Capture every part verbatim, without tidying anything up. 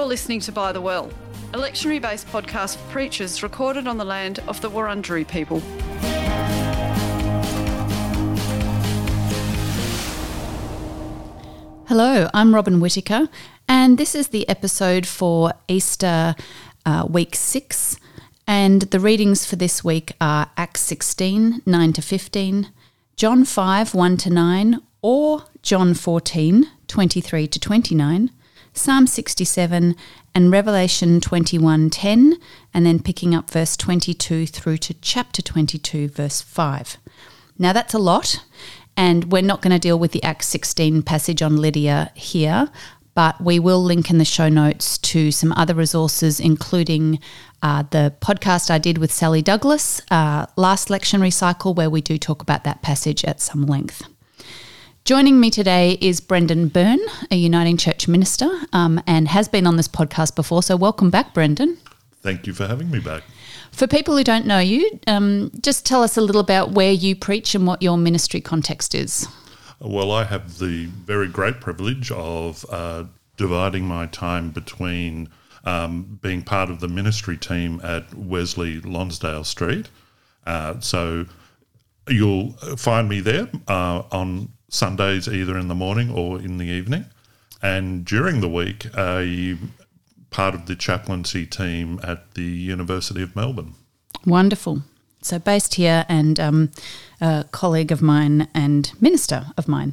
listening to By the Well, a lectionary-based podcast for preachers recorded on the land of the Wurundjeri people. Hello, I'm Robin Whittaker, and this is the episode for Easter uh, week six, and the readings for this week are Acts sixteen, nine to fifteen, John five, one to nine, or John fourteen, twenty-three to twenty-nine, Psalm sixty-seven, and Revelation twenty-one, ten, and then picking up verse twenty-two through to chapter twenty-two, verse five. Now that's a lot, and we're not going to deal with the Acts sixteen passage on Lydia here, but we will link in the show notes to some other resources, including uh, the podcast I did with Sally Douglas uh, last lectionary cycle, where we do talk about that passage at some length. Joining me today is Brendan Byrne, a Uniting Church minister, um, and has been on this podcast before. So welcome back, Brendan. Thank you for having me back. For people who don't know you, um, just tell us a little about where you preach and what your ministry context is. Well, I have the very great privilege of uh, dividing my time between um, being part of the ministry team at Wesley Lonsdale Street. Uh, so you'll find me there uh, on Sundays, either in the morning or in the evening. And during the week, a part of the chaplaincy team at the University of Melbourne. Wonderful. So based here, and um, a colleague of mine and minister of mine.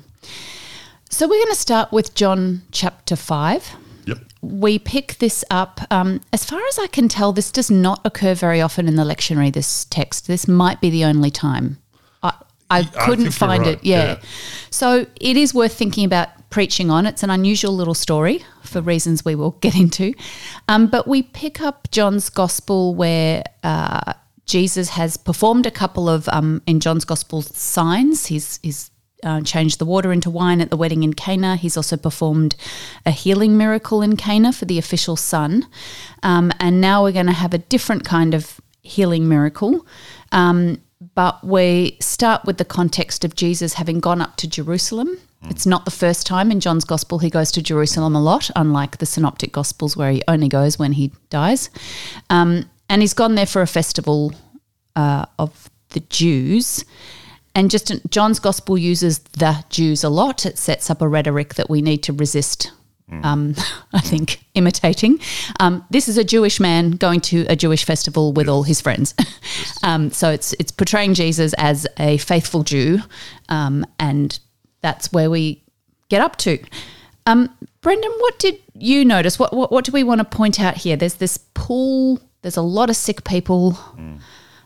So we're going to start with John chapter five. Yep. We pick this up, um, as far as I can tell, this does not occur very often in the lectionary, this text. This might be the only time. I, I couldn't I find right. it. Yeah. yeah. So it is worth thinking about preaching on. It's an unusual little story for reasons we will get into. Um, but we pick up John's gospel where uh, Jesus has performed a couple of, um, in John's gospel, signs. He's, he's uh, changed the water into wine at the wedding in Cana. He's also performed a healing miracle in Cana for the official son. Um, and now we're going to have a different kind of healing miracle. Um, but we start with the context of Jesus having gone up to Jerusalem. It's not the first time in John's gospel he goes to Jerusalem a lot, unlike the synoptic gospels where he only goes when he dies. Um, and he's gone there for a festival uh, of the Jews. And just John's gospel uses the Jews a lot. It sets up a rhetoric that we need to resist, um, I think, imitating. Um, this is a Jewish man going to a Jewish festival with yes. all his friends. Yes. um, so it's it's portraying Jesus as a faithful Jew, um, and that's where we get up to. Um, Brendan, what did you notice? What, what what do we want to point out here? There's this pool. There's a lot of sick people. Mm.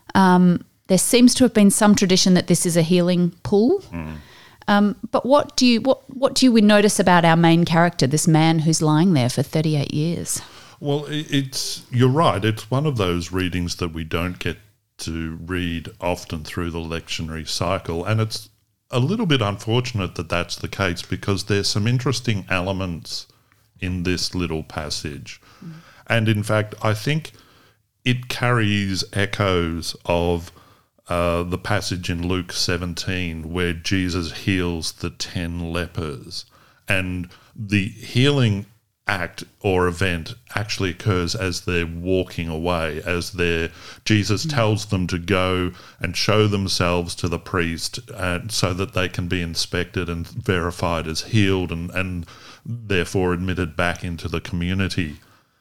Um, there seems to have been some tradition that this is a healing pool. Mm. Um, but what do you what what do you notice about our main character, this man who's lying there for thirty-eight years? Well, it's you're right. It's one of those readings that we don't get to read often through the lectionary cycle, and it's a little bit unfortunate that that's the case, because there's some interesting elements in this little passage. Mm. And in fact, I think it carries echoes of uh, the passage in Luke seventeen where Jesus heals the ten lepers. And the healing act or event actually occurs as they're walking away, as they're, Jesus mm. tells them to go and show themselves to the priest uh, so that they can be inspected and verified as healed and, and therefore admitted back into the community.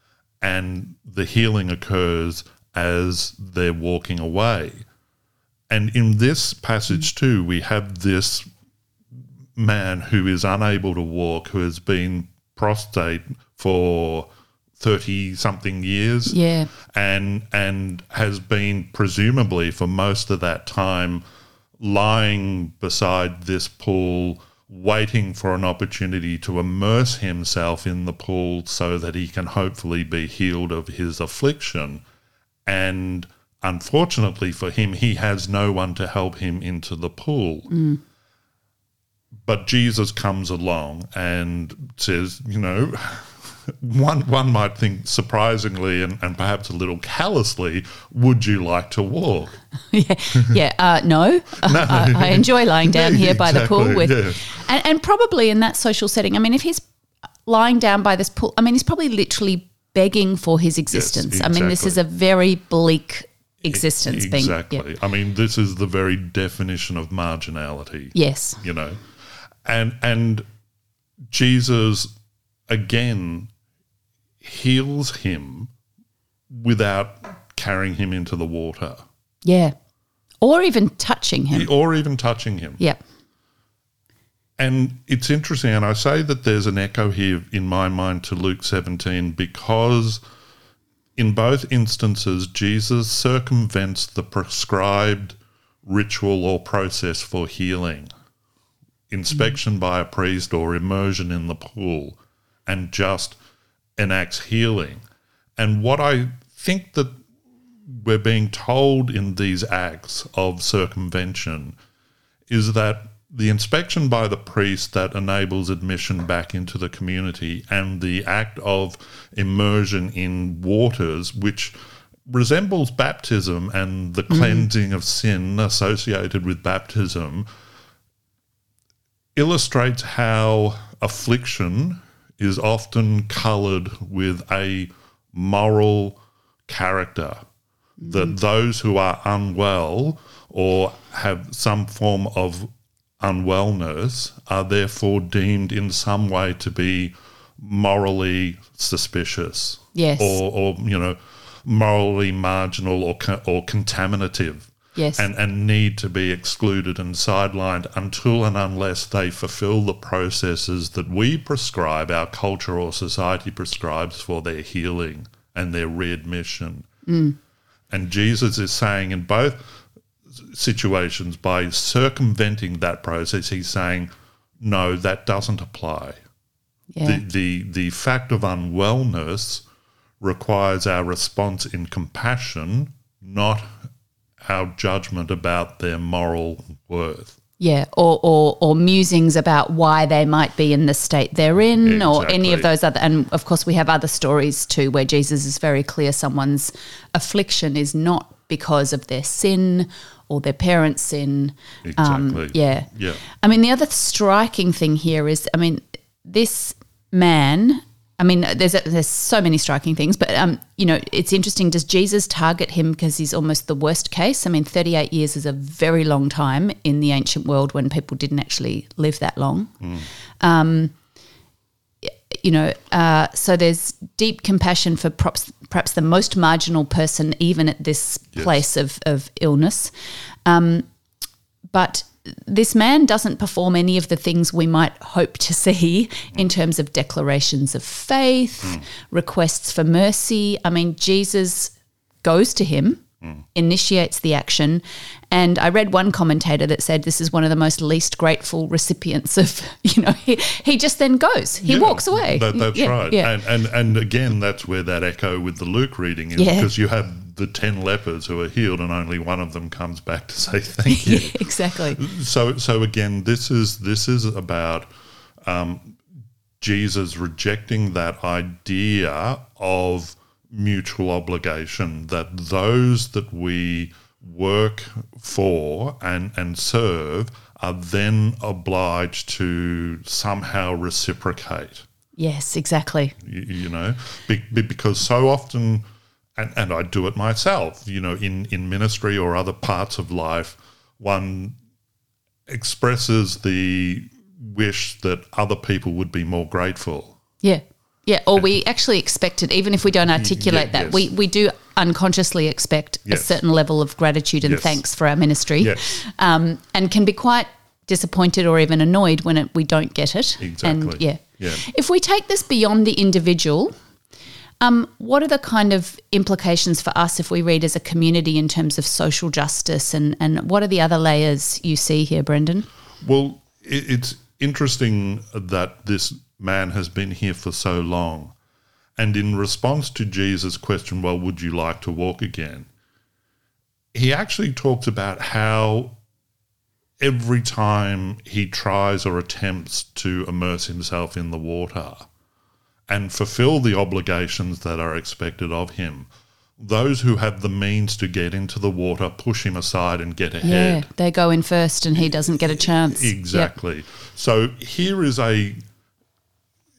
And the healing occurs as they're walking away. And in this passage too, we have this man who is unable to walk, who has been prostrate for thirty-something years, yeah, and and has been presumably for most of that time lying beside this pool, waiting for an opportunity to immerse himself in the pool so that he can hopefully be healed of his affliction. And unfortunately for him, he has no one to help him into the pool. Mm. But Jesus comes along and says, you know, one one might think surprisingly and, and perhaps a little callously, would you like to walk? yeah, yeah. Uh, no, no. Uh, I enjoy lying down here exactly, by the pool with, yeah. and, and probably in that social setting. I mean, if he's lying down by this pool, I mean, he's probably literally begging for his existence. Yes, I mean, this is a very bleak existence. Exactly. Being, I mean, this is the very definition of marginality. Yes. You know, and and Jesus again heals him without carrying him into the water. Yeah. Or even touching him. Or even touching him. Yep. And it's interesting, and I say that there's an echo here in my mind to Luke seventeen because in both instances, Jesus circumvents the prescribed ritual or process for healing, inspection mm. by a priest or immersion in the pool, and just enacts healing. And what I think that we're being told in these acts of circumvention is that the inspection by the priest that enables admission back into the community and the act of immersion in waters, which resembles baptism and the cleansing mm. of sin associated with baptism, illustrates how affliction is often coloured with a moral character, mm. that those who are unwell or have some form of unwellness are therefore deemed in some way to be morally suspicious, yes, or, or you know, morally marginal or or contaminative, yes, and and need to be excluded and sidelined until and unless they fulfil the processes that we prescribe, our culture or society prescribes for their healing and their readmission. Mm. And Jesus is saying in both situations, by circumventing that process, he's saying, no, that doesn't apply. Yeah. The, the the fact of unwellness requires our response in compassion, not our judgment about their moral worth. Yeah, or, or or musings about why they might be in the state they're in, exactly. or any of those other. And of course, we have other stories too where Jesus is very clear someone's affliction is not because of their sin or their parents' sin. Exactly. Um, yeah. Yeah. I mean, the other striking thing here is, I mean, this man, I mean, there's a, there's so many striking things, but, um, you know, it's interesting. Does Jesus target him because he's almost the worst case? I mean, thirty-eight years is a very long time in the ancient world when people didn't actually live that long. Mm. Um You know, uh, so there's deep compassion for perhaps, perhaps the most marginal person, even at this yes. place of, of illness. Um, but this man doesn't perform any of the things we might hope to see mm. in terms of declarations of faith, mm. requests for mercy. I mean, Jesus goes to him, mm. initiates the action. And I read one commentator that said this is one of the most least grateful recipients of, you know, he, he just then goes. He yeah, walks away. That, that's yeah, right. Yeah. And, and and again, that's where that echo with the Luke reading is, yeah. because you have the ten lepers who are healed and only one of them comes back to say thank you. Yeah, exactly. So so again, this is this is about um, Jesus rejecting that idea of mutual obligation, that those that we work for and, and serve are then obliged to somehow reciprocate. Yes, exactly. You, you know, be, be, because so often, and, and I do it myself, you know, in, in ministry or other parts of life, one expresses the wish that other people would be more grateful. Yeah. Yeah, or we actually expect it, even if we don't articulate yeah, that. Yes. We we do unconsciously expect yes. a certain level of gratitude and yes. thanks for our ministry, yes. um, and can be quite disappointed or even annoyed when it, we don't get it. Exactly. And yeah. yeah. If we take this beyond the individual, um, what are the kind of implications for us if we read as a community in terms of social justice, and, and what are the other layers you see here, Brendan? Well, it, it's interesting that this man has been here for so long. And in response to Jesus' question, well, would you like to walk again? He actually talks about how every time he tries or attempts to immerse himself in the water and fulfill the obligations that are expected of him, those who have the means to get into the water push him aside and get ahead. Yeah, they go in first and he doesn't get a chance. Exactly. Yep. So here is a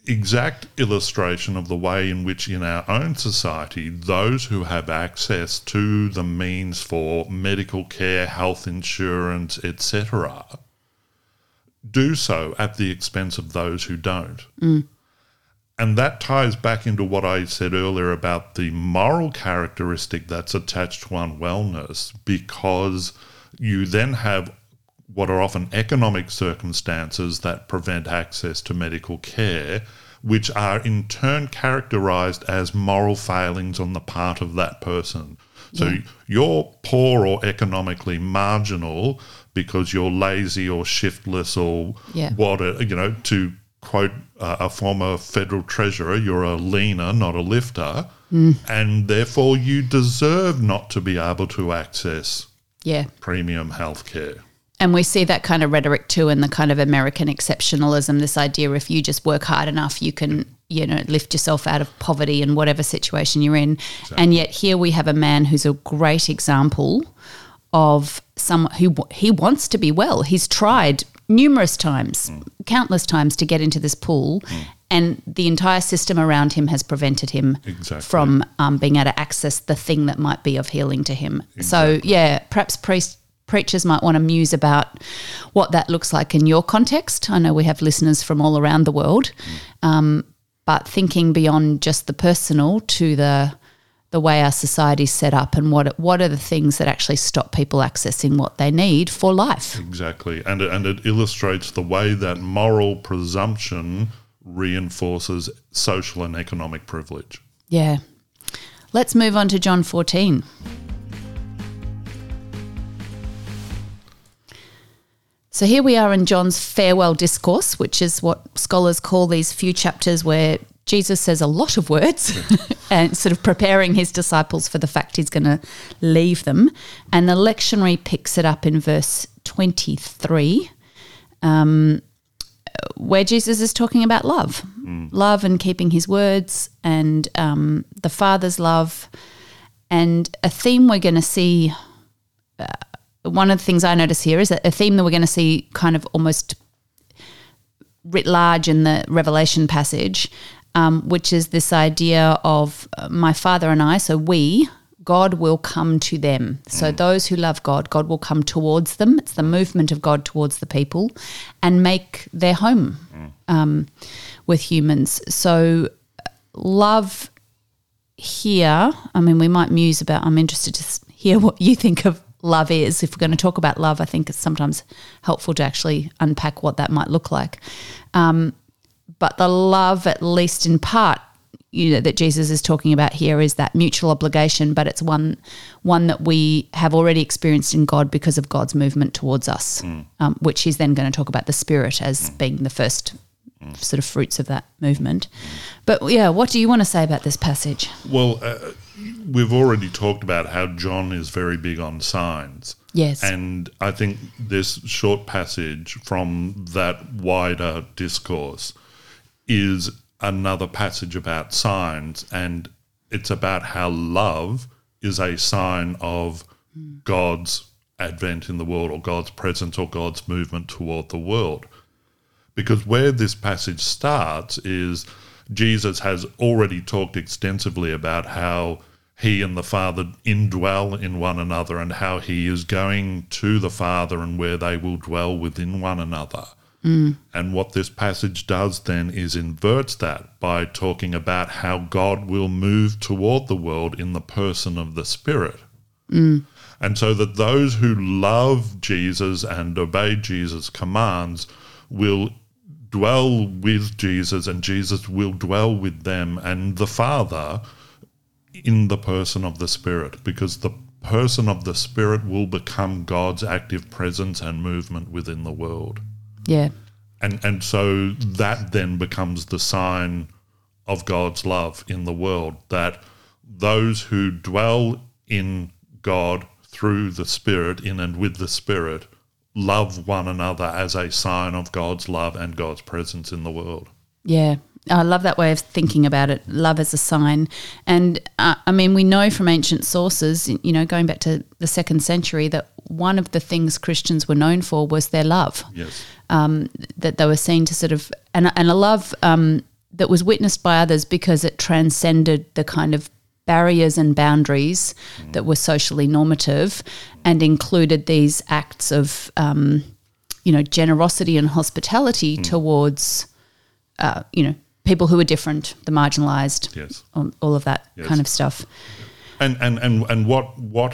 exact illustration of the way in which in our own society, those who have access to the means for medical care, health insurance, et cetera, do so at the expense of those who don't. Mm. And that ties back into what I said earlier about the moral characteristic that's attached to unwellness, because you then have what are often economic circumstances that prevent access to medical care, which are in turn characterised as moral failings on the part of that person. So yeah. You're poor or economically marginal because you're lazy or shiftless or yeah. what, you know, to quote uh, a former federal treasurer, you're a leaner, not a lifter, mm. and therefore you deserve not to be able to access yeah. premium health care. And we see that kind of rhetoric too in the kind of American exceptionalism, this idea if you just work hard enough, you can, you know, lift yourself out of poverty in whatever situation you're in. Exactly. And yet here we have a man who's a great example of someone who he wants to be well. He's tried numerous times, mm. countless times to get into this pool, mm. and the entire system around him has prevented him exactly. from um, being able to access the thing that might be of healing to him. Exactly. So, yeah, perhaps priests preachers might want to muse about what that looks like in your context. I know we have listeners from all around the world, um, but thinking beyond just the personal to the the way our society is set up and what what are the things that actually stop people accessing what they need for life. Exactly, and it, and it illustrates the way that moral presumption reinforces social and economic privilege. Yeah. Let's move on to John fourteen. So here we are in John's farewell discourse, which is what scholars call these few chapters where Jesus says a lot of words and sort of preparing his disciples for the fact he's going to leave them. And the lectionary picks it up in verse twenty-three, um, where Jesus is talking about love, mm. love and keeping his words and um, the Father's love. And a theme we're going to see uh, one of the things I notice here is that a theme that we're going to see kind of almost writ large in the Revelation passage, um, which is this idea of uh, my Father and I, so we, God will come to them. So mm. those who love God, God will come towards them. It's the movement of God towards the people and make their home mm. um, with humans. So love here, I mean, we might muse about, I'm interested to hear what you think of love is. If we're going to talk about love, I think it's sometimes helpful to actually unpack what that might look like. Um, but the love, at least in part, you know, that Jesus is talking about here is that mutual obligation, but it's one one that we have already experienced in God because of God's movement towards us, mm. um, which he's then going to talk about the Spirit as mm. being the first mm. sort of fruits of that movement. But, yeah, what do you want to say about this passage? Well, uh, we've already talked about how John is very big on signs. Yes. And I think this short passage from that wider discourse is another passage about signs, and it's about how love is a sign of mm. God's advent in the world, or God's presence, or God's movement toward the world. Because where this passage starts is Jesus has already talked extensively about how he and the Father indwell in one another and how he is going to the Father and where they will dwell within one another. Mm. And what this passage does then is inverts that by talking about how God will move toward the world in the person of the Spirit. Mm. And so that those who love Jesus and obey Jesus' commands will dwell with Jesus, and Jesus will dwell with them and the Father in the person of the Spirit, because the person of the Spirit will become God's active presence and movement within the world. Yeah. And and so that then becomes the sign of God's love in the world, that those who dwell in God through the Spirit, in and with the Spirit, love one another as a sign of God's love and God's presence in the world. Yeah. I love that way of thinking about it, love as a sign. And, uh, I mean, we know from ancient sources, you know, going back to the second century, that one of the things Christians were known for was their love. Yes. Um, that they were seen to sort of – and and a love um, that was witnessed by others because it transcended the kind of barriers and boundaries mm. that were socially normative and included these acts of, um, you know, generosity and hospitality mm. towards, uh, you know, people who are different, the marginalised, yes. all, all of that yes. kind of stuff. And and and and what what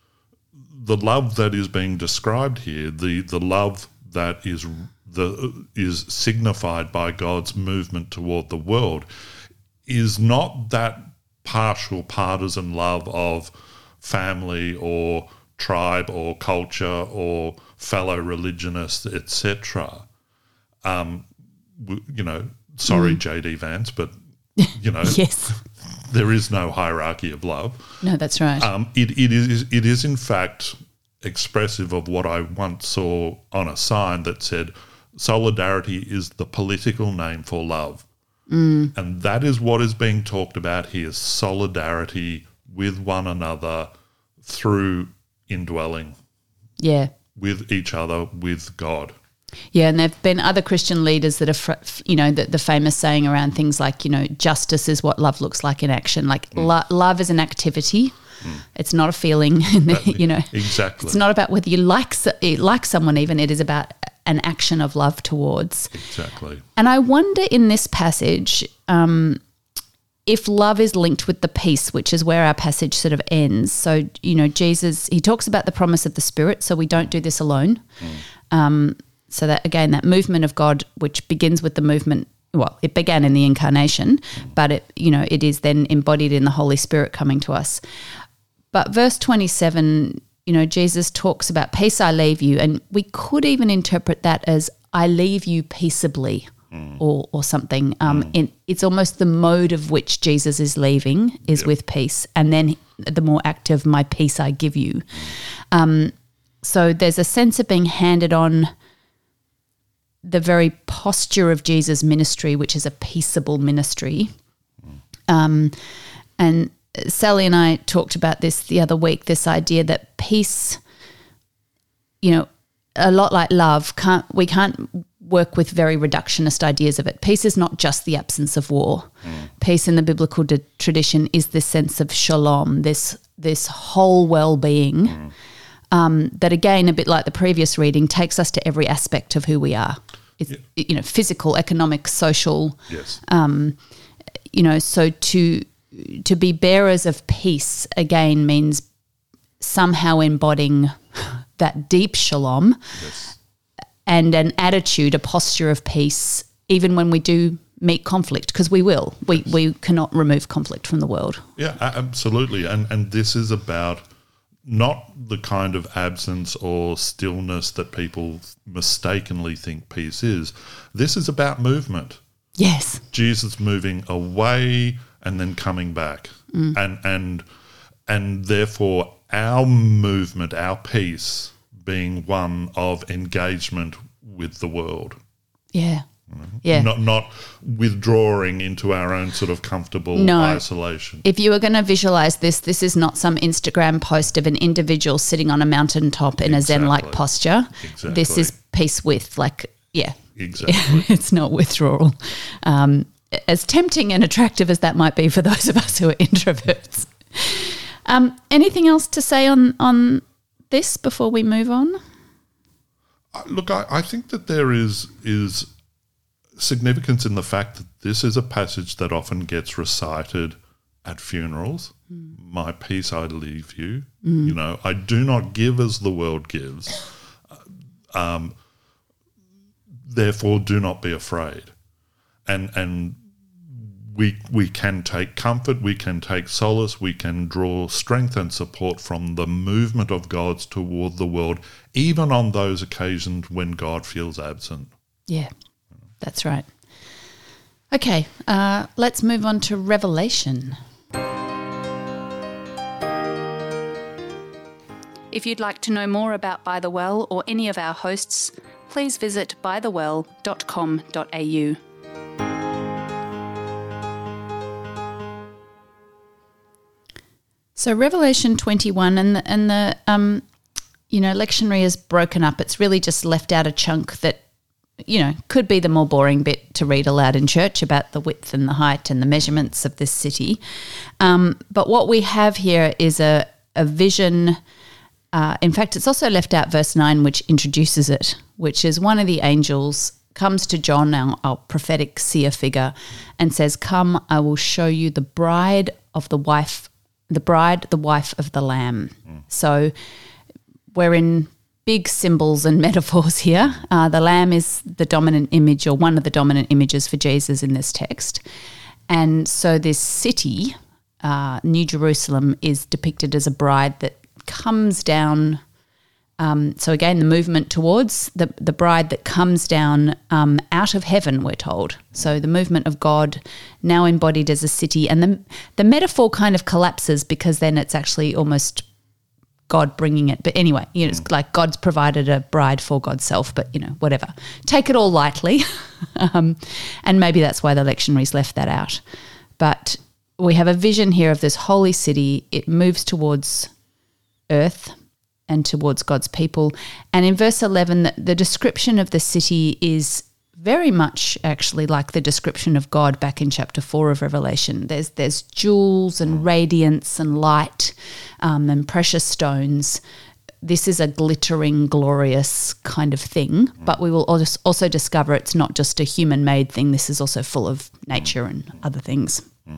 the love that is being described here, the the love that is the is signified by God's movement toward the world, is not that partial partisan love of family or tribe or culture or fellow religionists, et cetera. Um, you know, sorry, mm. J D Vance, but you know, yes, there is no hierarchy of love. No, that's right. Um, it it is it is in fact expressive of what I once saw on a sign that said, "Solidarity is the political name for love." Mm. And that is what is being talked about here, solidarity with one another through indwelling. Yeah. With each other, with God. Yeah, and there have been other Christian leaders that are, you know, the, the famous saying around things like, you know, justice is what love looks like in action. Like mm. lo- love is an activity. Mm. It's not a feeling, that, you know. Exactly. It's not about whether you like like someone even. It is about an action of love towards. Exactly. And I wonder in this passage um, if love is linked with the peace, which is where our passage sort of ends. So, you know, Jesus, he talks about the promise of the Spirit, so we don't do this alone. Mm. Um, so that, again, that movement of God, which begins with the movement, well, it began in the incarnation, mm. but it, you know, it is then embodied in the Holy Spirit coming to us. But verse twenty-seven, you know, Jesus talks about peace I leave you, and we could even interpret that as I leave you peaceably mm. or or something. Um, mm. in, it's almost the mode of which Jesus is leaving is yep. with peace, and then the more active, my peace I give you. Um, so there's a sense of being handed on the very posture of Jesus' ministry, which is a peaceable ministry. Mm. Um, and Sally and I talked about this the other week, this idea that peace, you know, a lot like love, can't we can't work with very reductionist ideas of it. Peace is not just the absence of war. Mm. Peace in the biblical de- tradition is this sense of shalom, this this whole well-being mm. um, that, again, a bit like the previous reading, takes us to every aspect of who we are. It's, yeah. you know, physical, economic, social. Yes. Um, you know, so to... To be bearers of peace, again, means somehow embodying that deep shalom yes. and an attitude, a posture of peace, even when we do meet conflict, because we will. We yes. we cannot remove conflict from the world. Yeah, absolutely. And and this is about not the kind of absence or stillness that people mistakenly think peace is. This is about movement. Yes. Jesus moving away and then coming back. Mm. And and and therefore our movement, our peace, being one of engagement with the world. Yeah. Yeah. Not not withdrawing into our own sort of comfortable no. isolation. If you were going to visualize this, this is not some Instagram post of an individual sitting on a mountaintop in exactly. a Zen-like posture. Exactly. This is peace with, like, yeah. Exactly. It's not withdrawal. Um, as tempting and attractive as that might be for those of us who are introverts. Um, anything else to say on, on this before we move on? Uh, look, I, I think that there is is significance in the fact that this is a passage that often gets recited at funerals. Mm. My peace I leave you. Mm. You know, I do not give as the world gives. Um, therefore, do not be afraid. And and we we can take comfort, we can take solace, we can draw strength and support from the movement of God's toward the world, even on those occasions when God feels absent. Yeah, that's right. Okay, uh, let's move on to Revelation. If you'd like to know more about By the Well or any of our hosts, please visit by the well dot com dot a u. So Revelation twenty-one, and the, and the um, you know, lectionary is broken up. It's really just left out a chunk that you know, could be the more boring bit to read aloud in church about the width and the height and the measurements of this city. Um, but what we have here is a, a vision. Uh, in fact, it's also left out verse nine, which introduces it, which is one of the angels comes to John, our, our prophetic seer figure, and says, "Come, I will show you the bride of the wife, the bride, the wife of the Lamb." Mm. So we're in big symbols and metaphors here. Uh, the Lamb is the dominant image, or one of the dominant images for Jesus in this text. And so this city, uh, New Jerusalem, is depicted as a bride that comes down. Um, so again, the movement towards the, the bride that comes down um, out of heaven, we're told. So the movement of God now embodied as a city. And the, the metaphor kind of collapses because then it's actually almost God bringing it. But anyway, you know, it's like God's provided a bride for God's self, but, you know, whatever. Take it all lightly. um, and maybe that's why the lectionaries left that out. But we have a vision here of this holy city. It moves towards earth and towards God's people. And in verse eleven, the, the description of the city is very much actually like the description of God back in chapter four of Revelation. There's there's jewels and radiance and light um, and precious stones. This is a glittering, glorious kind of thing, but we will also discover it's not just a human-made thing. This is also full of nature and other things.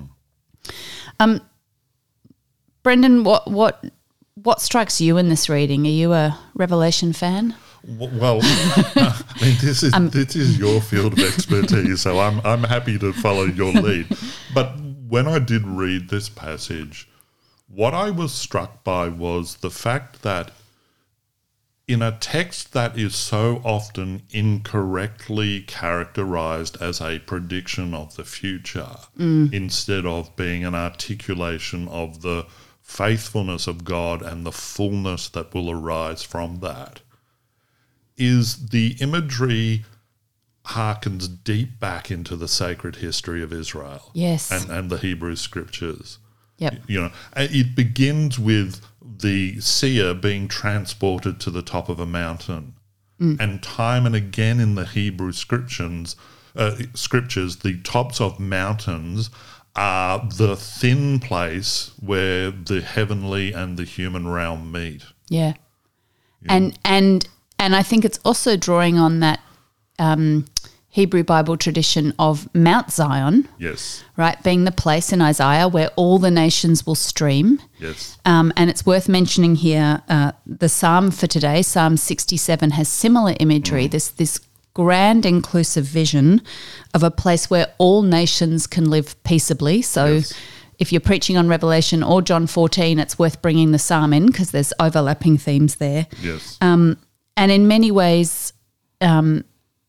Um, Brendan, what what what strikes you in this reading? Are you a Revelation fan? Well, I mean, this is um, this is your field of expertise, so I'm I'm happy to follow your lead. But when I did read this passage, what I was struck by was the fact that in a text that is so often incorrectly characterized as a prediction of the future, mm. instead of being an articulation of the faithfulness of God and the fullness that will arise from that, is the imagery harkens deep back into the sacred history of Israel. Yes. And, and the Hebrew scriptures. Yep. You know, it begins with the seer being transported to the top of a mountain. Mm. And time and again in the Hebrew scriptures, uh, scriptures, the tops of mountains are the thin place where the heavenly and the human realm meet. Yeah. yeah. And and and I think it's also drawing on that um, Hebrew Bible tradition of Mount Zion. Yes. Right, being the place in Isaiah where all the nations will stream. Yes. Um, and it's worth mentioning here uh, the psalm for today, Psalm sixty-seven, has similar imagery, mm. this this grand inclusive vision of a place where all nations can live peaceably. So yes. if you're preaching on Revelation or John fourteen, it's worth bringing the psalm in because there's overlapping themes there. Yes. Um, and in many ways, um,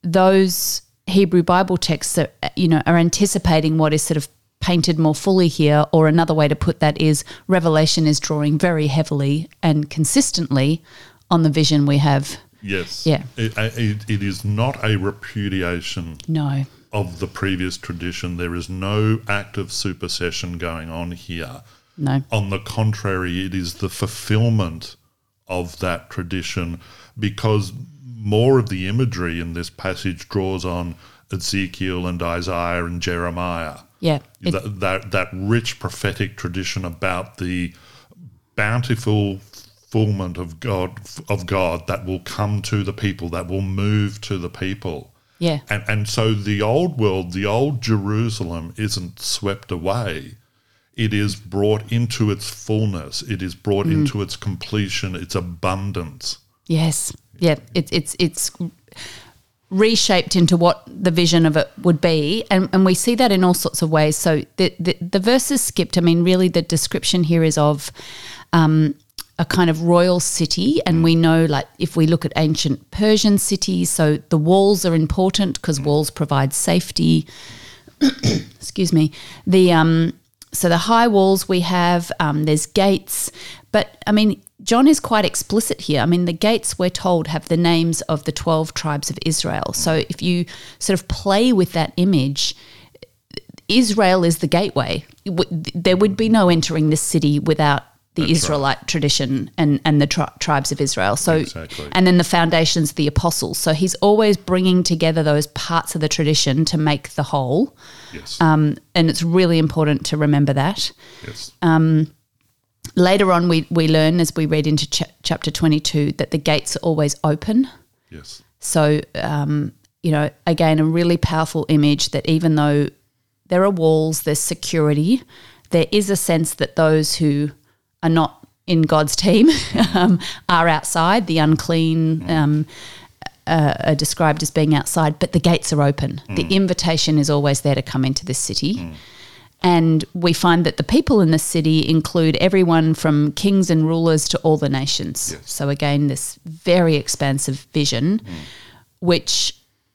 those Hebrew Bible texts are, you know, are anticipating what is sort of painted more fully here, or another way to put that is Revelation is drawing very heavily and consistently on the vision we have. Yes. Yeah. It, it, it is not a repudiation no. of the previous tradition. There is no act of supersession going on here. No. On the contrary, it is the fulfillment of that tradition, because more of the imagery in this passage draws on Ezekiel and Isaiah and Jeremiah. Yeah. It, that, that that rich prophetic tradition about the bountiful fulfillment of God of God that will come to the people, that will move to the people. Yeah. And and so the old world, the old Jerusalem isn't swept away. It is brought into its fullness. It is brought mm. into its completion, its abundance. Yes. Yeah. It's it's it's reshaped into what the vision of it would be. And and we see that in all sorts of ways. So the the, the verses skipped, I mean, really the description here is of um, a kind of royal city. And mm. we know, like, if we look at ancient Persian cities, so the walls are important because mm. walls provide safety. Excuse me. The um So the high walls we have, um, there's gates. But, I mean, John is quite explicit here. I mean, the gates, we're told, have the names of the twelve tribes of Israel. So if you sort of play with that image, Israel is the gateway. There would be no entering this city without the That's Israelite right. tradition and, and the tri- tribes of Israel. So, Exactly. and then the foundations of the apostles. So he's always bringing together those parts of the tradition to make the whole. Yes. Um, and it's really important to remember that. yes. Later on, we, we learn as we read into ch- chapter twenty-two that the gates are always open. yes. So, um, you know, again, a really powerful image that even though there are walls, there's security, there is a sense that those who are not in God's team um, are outside. The unclean um, uh, are described as being outside, but the gates are open. Mm. The invitation is always there to come into this city. Mm. And we find that the people in the city include everyone from kings and rulers to all the nations. Yes. So again, this very expansive vision, mm. which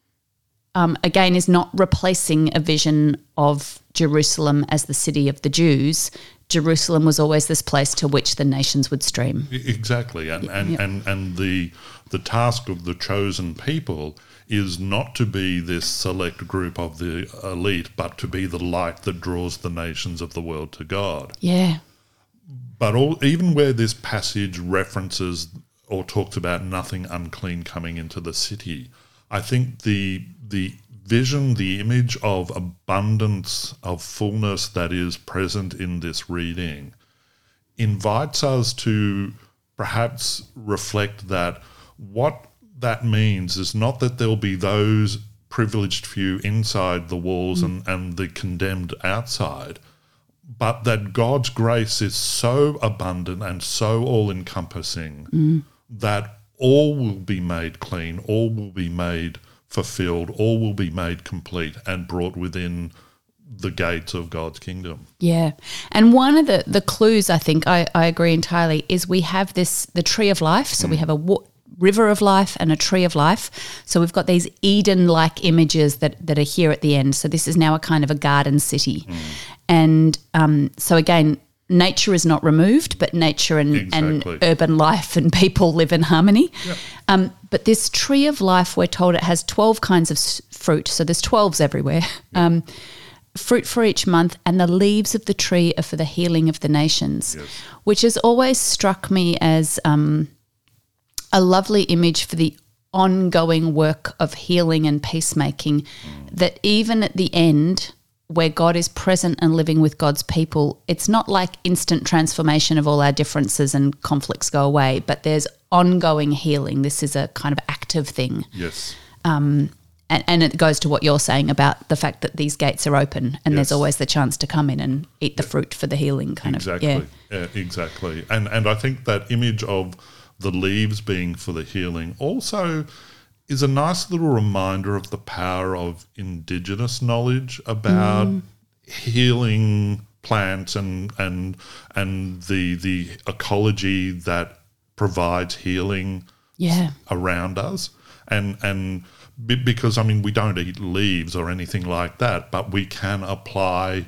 um, again is not replacing a vision of Jerusalem as the city of the Jews. Jerusalem was always this place to which the nations would stream. Exactly. And and, Yep. and, and the the task of the chosen people is not to be this select group of the elite, but to be the light that draws the nations of the world to God. Yeah. But all, even where this passage references or talks about nothing unclean coming into the city, I think the the vision, the image of abundance, of fullness that is present in this reading invites us to perhaps reflect that what that means is not that there'll be those privileged few inside the walls mm. and, and the condemned outside, but that God's grace is so abundant and so all-encompassing mm. that all will be made clean, all will be made fulfilled, all will be made complete and brought within the gates of God's kingdom. Yeah. And one of the, the clues, I think, I, I agree entirely, is we have this, the tree of life. So mm. we have a wa- river of life and a tree of life. So we've got these Eden-like images that, that are here at the end. So this is now a kind of a garden city. Mm. And um, so again, nature is not removed, but nature and, exactly. and urban life and people live in harmony. Yep. Um, but this tree of life, we're told it has twelve kinds of s- fruit. So there's twelves everywhere. Yep. Um, fruit for each month, and the leaves of the tree are for the healing of the nations, yes. which has always struck me as um, a lovely image for the ongoing work of healing and peacemaking, mm. that even at the end, where God is present and living with God's people, it's not like instant transformation of all our differences and conflicts go away, but there's ongoing healing. This is a kind of active thing. Yes. Um, and, and it goes to what you're saying about the fact that these gates are open and yes. there's always the chance to come in and eat the fruit for the healing kind exactly. of. Yeah. yeah, exactly. And and I think that image of the leaves being for the healing also is a nice little reminder of the power of indigenous knowledge about mm. healing plants and and and the the ecology that provides healing yeah. around us. And and because I mean we don't eat leaves or anything like that, but we can apply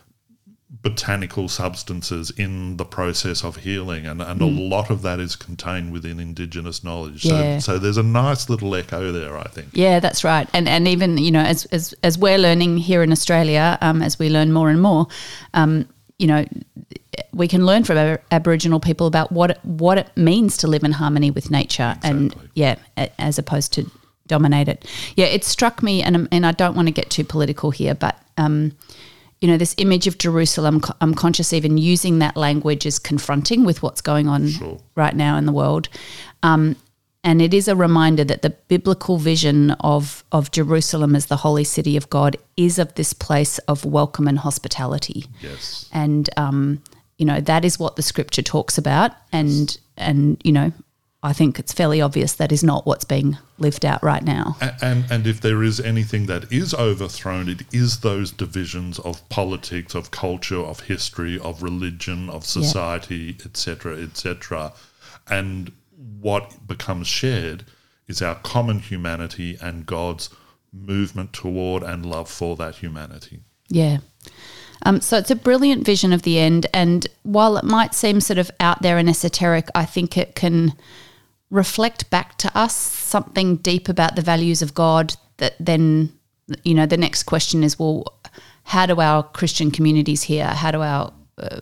botanical substances in the process of healing, and, and mm. a lot of that is contained within Indigenous knowledge. Yeah. So, so there's a nice little echo there, I think. Yeah, that's right. And and even, you know, as as, as we're learning here in Australia, um, as we learn more and more, um, you know, we can learn from our Aboriginal people about what it, what it means to live in harmony with nature, exactly. and yeah, as opposed to dominate it. Yeah, it struck me, and and I don't want to get too political here, but. Um, You know, this image of Jerusalem, I'm conscious even using that language is confronting with what's going on sure. right now in the world. Um, and it is a reminder that the biblical vision of, of Jerusalem as the holy city of God is of this place of welcome and hospitality. Yes. And, um, you know, that is what the scripture talks about. And, yes. and you know, I think it's fairly obvious that is not what's being lived out right now. And, and and if there is anything that is overthrown, it is those divisions of politics, of culture, of history, of religion, of society, yeah. et cetera, et cetera. And what becomes shared is our common humanity and God's movement toward and love for that humanity. Yeah. Um, so it's a brilliant vision of the end. And while it might seem sort of out there and esoteric, I think it can reflect back to us something deep about the values of God that then, you know, the next question is, well, how do our Christian communities here, how do our, uh,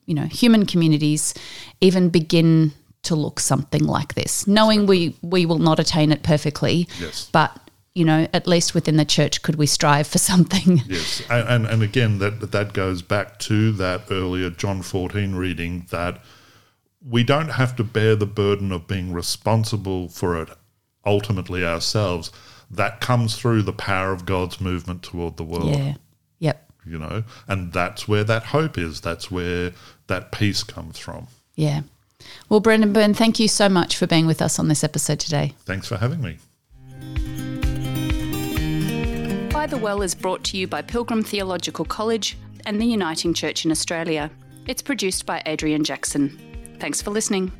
you know, human communities even begin to look something like this, knowing we, we will not attain it perfectly, yes. but, you know, at least within the church, could we strive for something? Yes, and, and, and again, that that goes back to that earlier John fourteen reading, that we don't have to bear the burden of being responsible for it ultimately ourselves. That comes through the power of God's movement toward the world. Yeah, yep. You know, and that's where that hope is. That's where that peace comes from. Yeah. Well, Brendan Byrne, thank you so much for being with us on this episode today. Thanks for having me. By the Well is brought to you by Pilgrim Theological College and the Uniting Church in Australia. It's produced by Adrian Jackson. Thanks for listening.